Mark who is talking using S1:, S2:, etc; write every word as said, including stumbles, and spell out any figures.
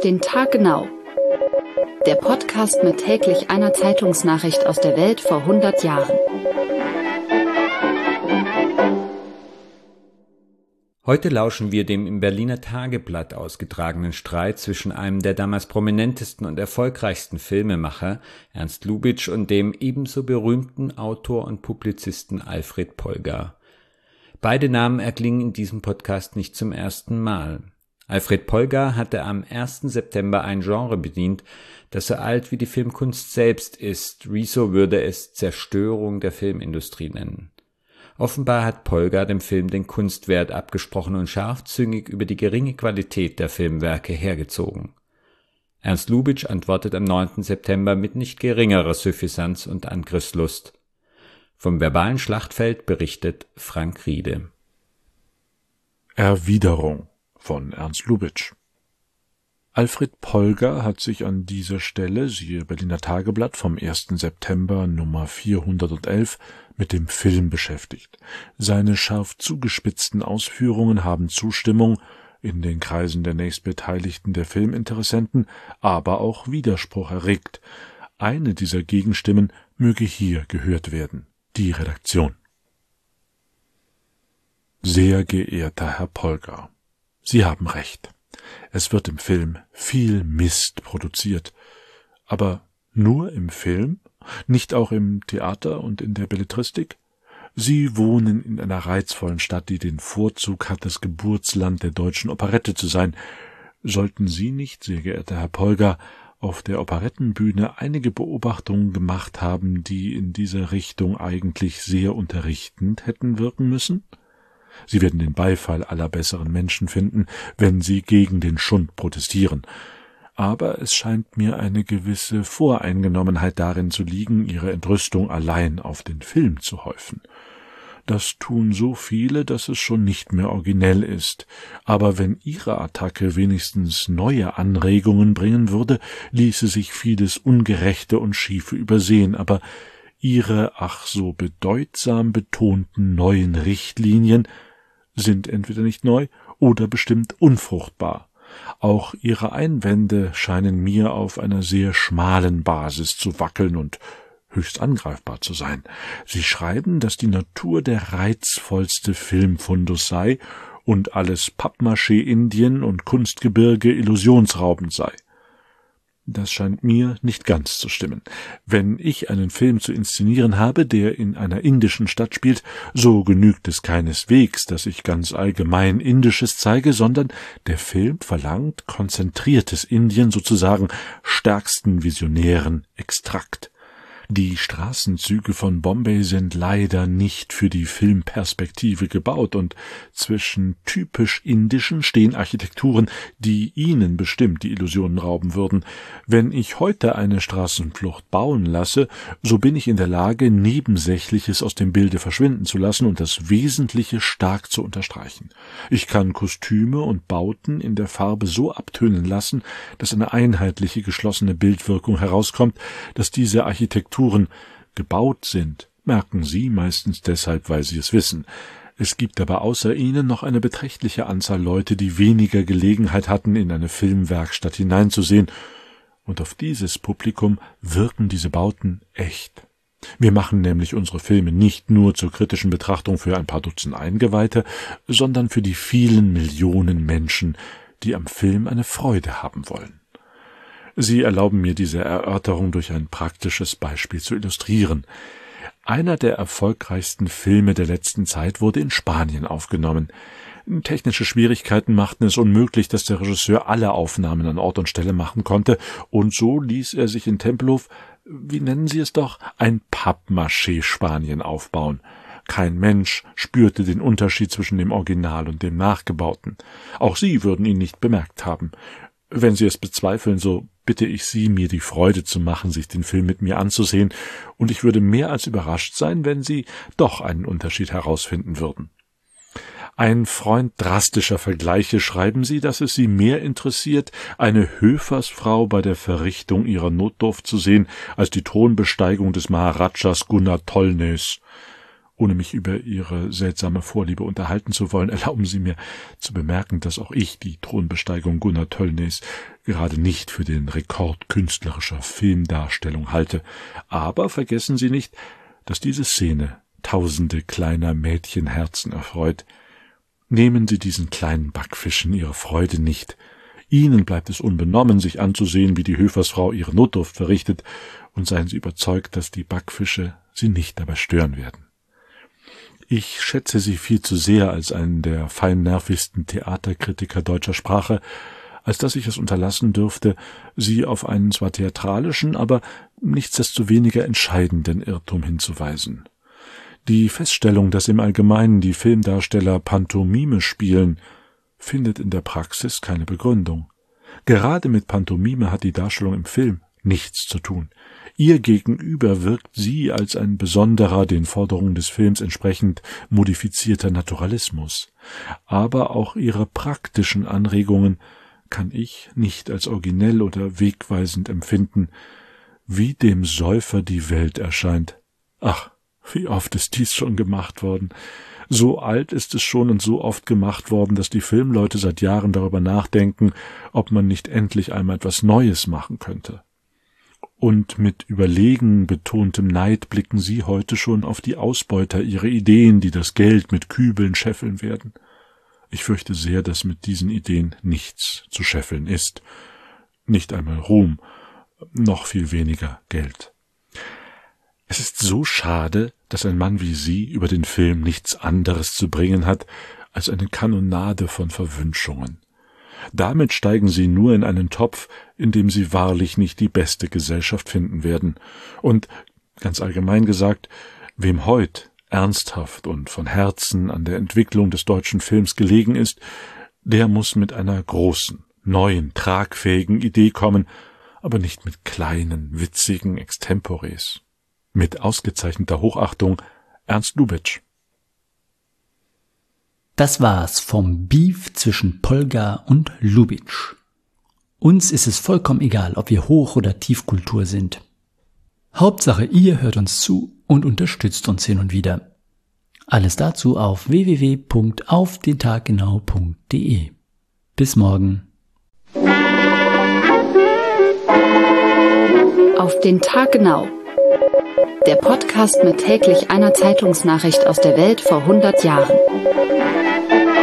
S1: Auf den Tag genau. Der Podcast mit täglich einer Zeitungsnachricht aus der Welt vor hundert Jahren.
S2: Heute lauschen wir dem im Berliner Tageblatt ausgetragenen Streit zwischen einem der damals prominentesten und erfolgreichsten Filmemacher, Ernst Lubitsch, und dem ebenso berühmten Autor und Publizisten Alfred Polgar. Beide Namen erklingen in diesem Podcast nicht zum ersten Mal. Alfred Polgar hatte am ersten September ein Genre bedient, das so alt wie die Filmkunst selbst ist. Riso würde es Zerstörung der Filmindustrie nennen. Offenbar hat Polgar dem Film den Kunstwert abgesprochen und scharfzüngig über die geringe Qualität der Filmwerke hergezogen. Ernst Lubitsch antwortet am neunten September mit nicht geringerer Suffisanz und Angriffslust. Vom verbalen Schlachtfeld berichtet Frank Riede.
S3: Erwiderung von Ernst Lubitsch. Alfred Polgar hat sich an dieser Stelle, siehe Berliner Tageblatt vom ersten September Nummer vierhundertelf, mit dem Film beschäftigt. Seine scharf zugespitzten Ausführungen haben Zustimmung in den Kreisen der Nächstbeteiligten der Filminteressenten, aber auch Widerspruch erregt. Eine dieser Gegenstimmen möge hier gehört werden: die Redaktion. Sehr geehrter Herr Polgar, Sie haben recht. Es wird im Film viel Mist produziert. Aber nur im Film? Nicht auch im Theater und in der Belletristik? Sie wohnen in einer reizvollen Stadt, die den Vorzug hat, das Geburtsland der deutschen Operette zu sein. Sollten Sie nicht, sehr geehrter Herr Polgar, auf der Operettenbühne einige Beobachtungen gemacht haben, die in dieser Richtung eigentlich sehr unterrichtend hätten wirken müssen? Sie werden den Beifall aller besseren Menschen finden, wenn Sie gegen den Schund protestieren. Aber es scheint mir eine gewisse Voreingenommenheit darin zu liegen, Ihre Entrüstung allein auf den Film zu häufen. Das tun so viele, dass es schon nicht mehr originell ist. Aber wenn Ihre Attacke wenigstens neue Anregungen bringen würde, ließe sich vieles Ungerechte und Schiefe übersehen. Aber Ihre ach so bedeutsam betonten neuen Richtlinien sind entweder nicht neu oder bestimmt unfruchtbar. Auch Ihre Einwände scheinen mir auf einer sehr schmalen Basis zu wackeln und höchst angreifbar zu sein. Sie schreiben, dass die Natur der reizvollste Filmfundus sei und alles Pappmaché-Indien und Kunstgebirge illusionsraubend sei. Das scheint mir nicht ganz zu stimmen. Wenn ich einen Film zu inszenieren habe, der in einer indischen Stadt spielt, so genügt es keineswegs, dass ich ganz allgemein Indisches zeige, sondern der Film verlangt konzentriertes Indien, sozusagen stärksten visionären Extrakt. Die Straßenzüge von Bombay sind leider nicht für die Filmperspektive gebaut, und zwischen typisch indischen stehen Architekturen, die Ihnen bestimmt die Illusionen rauben würden. Wenn ich heute eine Straßenflucht bauen lasse, so bin ich in der Lage, Nebensächliches aus dem Bilde verschwinden zu lassen und das Wesentliche stark zu unterstreichen. Ich kann Kostüme und Bauten in der Farbe so abtönen lassen, dass eine einheitliche geschlossene Bildwirkung herauskommt. Dass diese Architektur gebaut sind, merken Sie meistens deshalb, weil Sie es wissen. Es gibt aber außer Ihnen noch eine beträchtliche Anzahl Leute, die weniger Gelegenheit hatten, in eine Filmwerkstatt hineinzusehen, und auf dieses Publikum wirken diese Bauten echt. Wir machen nämlich unsere Filme nicht nur zur kritischen Betrachtung für ein paar Dutzend Eingeweihte, sondern für die vielen Millionen Menschen, die am Film eine Freude haben wollen. Sie erlauben mir, diese Erörterung durch ein praktisches Beispiel zu illustrieren. Einer der erfolgreichsten Filme der letzten Zeit wurde in Spanien aufgenommen. Technische Schwierigkeiten machten es unmöglich, dass der Regisseur alle Aufnahmen an Ort und Stelle machen konnte, und so ließ er sich in Tempelhof, wie nennen Sie es doch, ein Pappmaché-Spanien aufbauen. Kein Mensch spürte den Unterschied zwischen dem Original und dem Nachgebauten. Auch Sie würden ihn nicht bemerkt haben. Wenn Sie es bezweifeln, so bitte ich Sie, mir die Freude zu machen, sich den Film mit mir anzusehen, und ich würde mehr als überrascht sein, wenn Sie doch einen Unterschied herausfinden würden. Ein Freund drastischer Vergleiche schreiben Sie, dass es Sie mehr interessiert, eine Höfersfrau bei der Verrichtung ihrer Notdurft zu sehen, als die Thronbesteigung des Maharajas Gunnar Tolnes. Ohne mich über Ihre seltsame Vorliebe unterhalten zu wollen, erlauben Sie mir zu bemerken, dass auch ich die Thronbesteigung Gunnar Töllners gerade nicht für den Rekord künstlerischer Filmdarstellung halte. Aber vergessen Sie nicht, dass diese Szene tausende kleiner Mädchenherzen erfreut. Nehmen Sie diesen kleinen Backfischen Ihre Freude nicht. Ihnen bleibt es unbenommen, sich anzusehen, wie die Höfersfrau ihre Notdurft verrichtet, und seien Sie überzeugt, dass die Backfische Sie nicht dabei stören werden. Ich schätze Sie viel zu sehr als einen der feinnervigsten Theaterkritiker deutscher Sprache, als dass ich es unterlassen dürfte, Sie auf einen zwar theatralischen, aber nichtsdestoweniger entscheidenden Irrtum hinzuweisen. Die Feststellung, dass im Allgemeinen die Filmdarsteller Pantomime spielen, findet in der Praxis keine Begründung. Gerade mit Pantomime hat die Darstellung im Film nichts zu tun. Ihr Gegenüber wirkt sie als ein besonderer, den Forderungen des Films entsprechend modifizierter Naturalismus. Aber auch ihre praktischen Anregungen kann ich nicht als originell oder wegweisend empfinden, wie dem Säufer die Welt erscheint. Ach, wie oft ist dies schon gemacht worden. So alt ist es schon und so oft gemacht worden, dass die Filmleute seit Jahren darüber nachdenken, ob man nicht endlich einmal etwas Neues machen könnte. Und mit überlegen betontem Neid blicken sie heute schon auf die Ausbeuter ihrer Ideen, die das Geld mit Kübeln scheffeln werden. Ich fürchte sehr, dass mit diesen Ideen nichts zu scheffeln ist. Nicht einmal Ruhm, noch viel weniger Geld. Es ist so schade, dass ein Mann wie Sie über den Film nichts anderes zu bringen hat als eine Kanonade von Verwünschungen. Damit steigen Sie nur in einen Topf, in dem Sie wahrlich nicht die beste Gesellschaft finden werden. Und, ganz allgemein gesagt, wem heut ernsthaft und von Herzen an der Entwicklung des deutschen Films gelegen ist, der muss mit einer großen, neuen, tragfähigen Idee kommen, aber nicht mit kleinen, witzigen Extempores. Mit ausgezeichneter Hochachtung, Ernst Lubitsch.
S4: Das war's vom Beef zwischen Polgar und Lubitsch. Uns ist es vollkommen egal, ob wir Hoch- oder Tiefkultur sind. Hauptsache, ihr hört uns zu und unterstützt uns hin und wieder. Alles dazu auf w w w punkt auf den tag genau punkt de. Bis morgen.
S1: Auf den Tag genau. Der Podcast mit täglich einer Zeitungsnachricht aus der Welt vor hundert Jahren.